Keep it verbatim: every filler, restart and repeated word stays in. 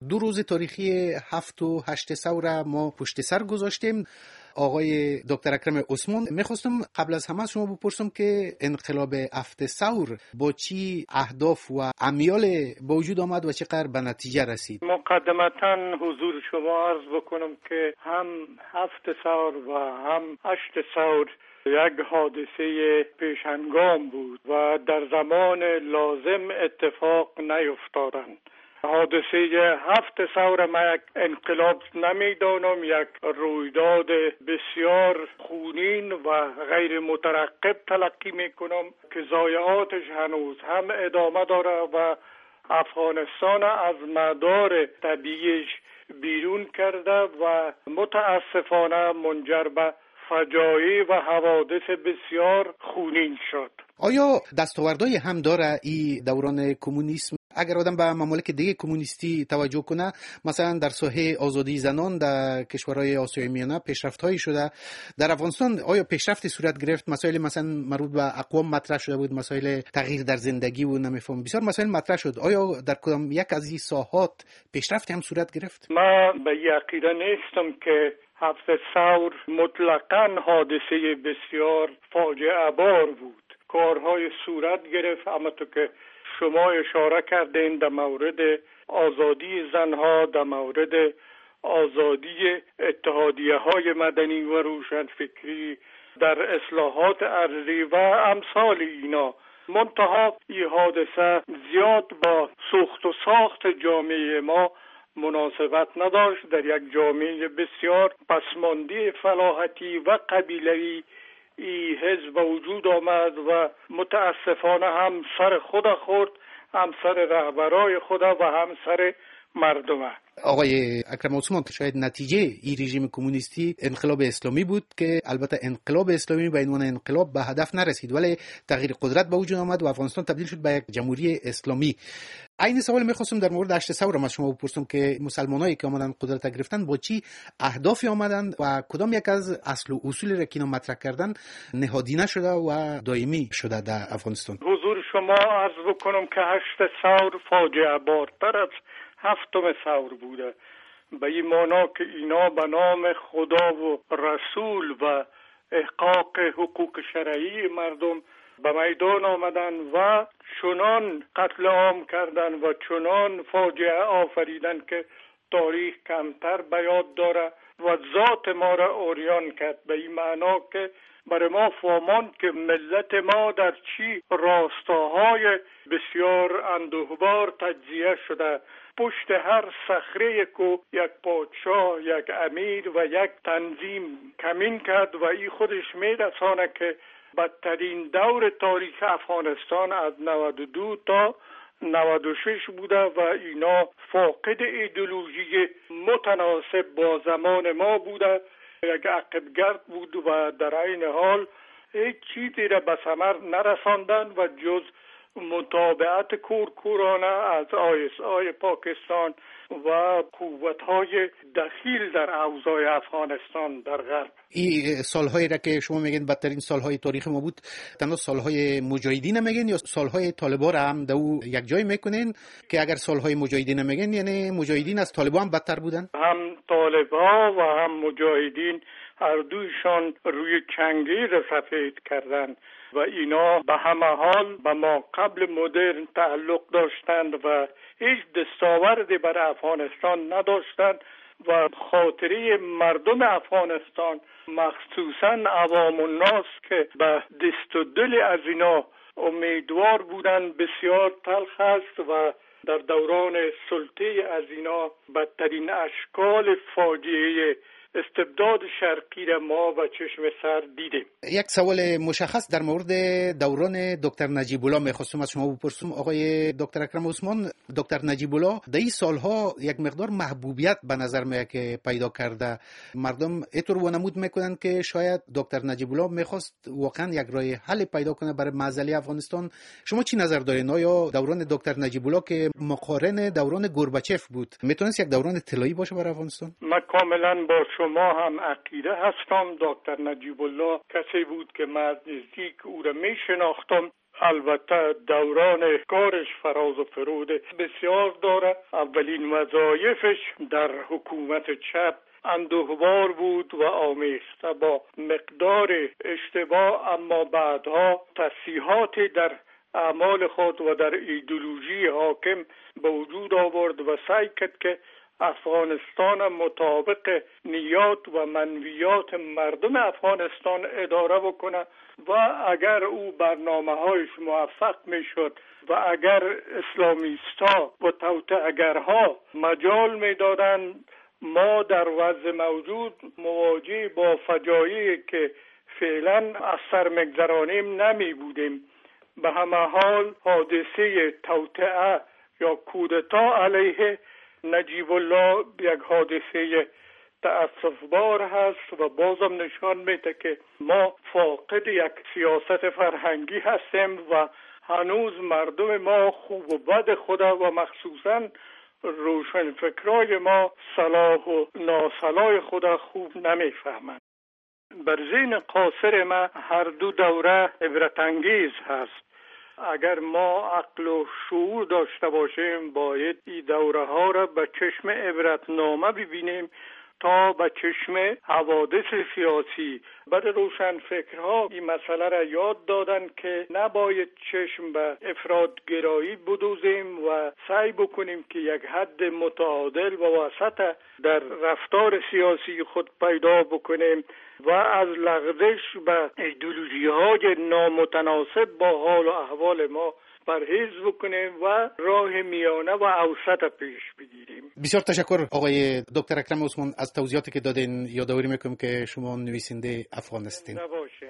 دو روز تاریخی هفت و هشت ثور ما پشت سر گذاشتیم. آقای دکتر اکرم عثمان، میخواستم قبل از همه شما بپرسم که انقلاب هفت ثور با چی اهداف و امیال با وجود آمد و چقدر به نتیجه رسید؟ مقدمتاً حضور شما عرض بکنم که هم هفت ثور و هم هشت ثور یک حادثه پیشنگام بود و در زمان لازم اتفاق نیفتادند. حادثه هفت ثور ما یک انقلاب نمیدانم، یک رویداد بسیار خونین و غیر مترقب تلقی میکنم که ضایعاتش هنوز هم ادامه داره و افغانستان از مدار طبیعیش بیرون کرده و متاسفانه منجر به فجایع و حوادث بسیار خونین شد. آیا دستاوردهای هم داره این دوران کمونیسم؟ اگر آدم به ممالک دیگه کمونیستی توجه کنه، مثلا در ساحه آزادی زنان در کشورهای آسیای میانه پیشرفت‌هایی شده. در افغانستان آیا پیشرفتی صورت گرفت؟ مسائل مثلا مربوط به اقوام مطرح شده بود، مسائل تغییر در زندگی و نمیفهم بسیار مسائل مطرح شد. آیا در کدام یک از این ساحات پیشرفتی هم صورت گرفت؟ ما به عقیده نیستم که هفت ثور مطلقاً حادثه بسیار فاجعه بار بود. کارهای صورت گرفت، اما تو که شما اشاره کردین در مورد آزادی زنها، در مورد آزادی اتحادیه های مدنی و روشنفکری، در اصلاحات ارضی و امثال اینا. منتها این حادثه زیاد با سوخت و ساخت جامعه ما مناسبت نداشت. در یک جامعه بسیار پسمانده فلاحتی و قبیله‌ای ای حزب وجود آمد و متاسفانه هم سر خود خورد، هم سر رهبرای خود و هم سر مردم. آقای اکرم عثمان، شاید نتیجه این رژیم کمونیستی انقلاب اسلامی بود که البته انقلاب اسلامی به عنوان انقلاب به هدف نرسید، ولی تغییر قدرت به وجود آمد و افغانستان تبدیل شد به یک جمهوری اسلامی. این سوال می‌خواستم در مورد هشت ثور از شما بپرسم که مسلمانایی که آمدن قدرت گرفتن با چی اهدافی آمدند و کدام یک از اصل و اصولی را که اینا مطرح کردن نهادینه شده و دائمی شده در افغانستان؟ حضور شما عرض بکنم که هشت ثور فاجعه بارتر از هفتم ثور بوده، به این معنا که اینا به نام خدا و رسول و احقاق حقوق شرعی مردم به میدان آمدن و چنان قتل عام کردن و چنان فاجعه آفریدن که تاریخ کمتر به یاد داره و ذات ما را عریان کرد. به این معنا که برای ما فهماند که ملت ما در چی راستاهای بسیار اندوهبار تجزیه شده. پشت هر صخره کو یک پادشاه، یک امیر و یک تنظیم کمین کرد و این خودش میرسانه که بدترین دور تاریخ افغانستان از نود و دو تا نود و شش بوده و اینا فاقد ایدئولوژی متناسب با زمان ما بوده، یک عقبگرد بود و در این حال هیچ چیزی را به ثمر نرساندن و جز متابعت کورکورانه از آی اس آی پاکستان و قوت‌های دخیل در اوضاع افغانستان در غرب. این سالهایی را که شما میگین بدترین سالهای تاریخ ما بود، تنها سالهای مجاهدین میگین یا سالهای طالبان را هم دو یک جای میکنین که اگر سالهای مجاهدین میگین یعنی مجاهدین از طالبان هم بدتر بودن؟ هم طالبان و هم مجاهدین هر دویشان روی چنگیر سفید کردن و اینا به همه حال به ما قبل مدرن تعلق داشتند و هیچ دستاوردی بر افغانستان نداشتند و خاطره مردم افغانستان مخصوصا عوام الناس که به دست و دل از اینا امیدوار بودن بسیار تلخ است و در دوران سلطه از اینا بدترین اشکال فاجعه استبداد شرقی را ما و چشم سر دیدیم. یک سوال مشخص در مورد دوران دکتر نجیب الله میخواستم از شما بپرسم. آقای دکتر اکرم عثمان، دکتر نجیب الله در این سالها یک مقدار محبوبیت به نظر میاد که پیدا کرده. مردم اینطور وانمود میکنن که شاید دکتر نجیب الله میخواست واقعا یک راه حل پیدا کنه برای معضله افغانستان. شما چی نظر دارین؟ آیا دوران دکتر نجیب الله که مقارن دوران گورباچف بود میتونست یک دوران طلایی باشه برای افغانستان؟ من کاملا با شما هم عقیده هستم. دکتر نجیب الله کسی بود که من نزدیک او را می شناختم. البته دوران کارش فراز و فرود بسیار داره. اولین وظایفش در حکومت چپ اندوهوار بود و آمیخته با مقدار اشتباه، اما بعدها تصحیحاتی در اعمال خود و در ایدئولوژی حاکم به وجود آورد و سعی کرد که افغانستان مطابق نیات و منویات مردم افغانستان اداره بکنه و اگر او برنامه‌هایش موفق میشد و اگر اسلامیستا و توطئه‌گرها مجال میدادند، ما در وضع موجود مواجه با فجایعی که فعلا از سر میگذرانیم نمی بودیم. به همه حال حادثه توطئه یا کودتا علیه نجیب الله یک حادثه تأسف‌بار هست و بازم نشان میده که ما فاقد یک سیاست فرهنگی هستیم و هنوز مردم ما خوب و بد خدا و مخصوصاً روشنفکرای ما صلاح و ناصلاح خدا خوب نمیفهمند. بر ذهن قاصر ما هر دو دوره عبرت انگیز هست. اگر ما عقل و شعور داشته باشیم باید این دوره ها را به چشم عبرتنامه ببینیم تا به چشم حوادث سیاسی. بعد روشنفکرها این مسئله را یاد دادن که نباید چشم به افراطگرایی بدوزیم و سعی بکنیم که یک حد متعادل و وسط در رفتار سیاسی خود پیدا بکنیم و از لغزش به ایدئولوژی‌های نامتناسب با حال و احوال ما پرهیز بکنیم و راه میانه و اوسط پیش بگیریم. بسیار تشکر آقای دکتر اکرم عثمان از توضیحاتی که دادین. یادآوری میکنم که شما نویسنده افغان هستین.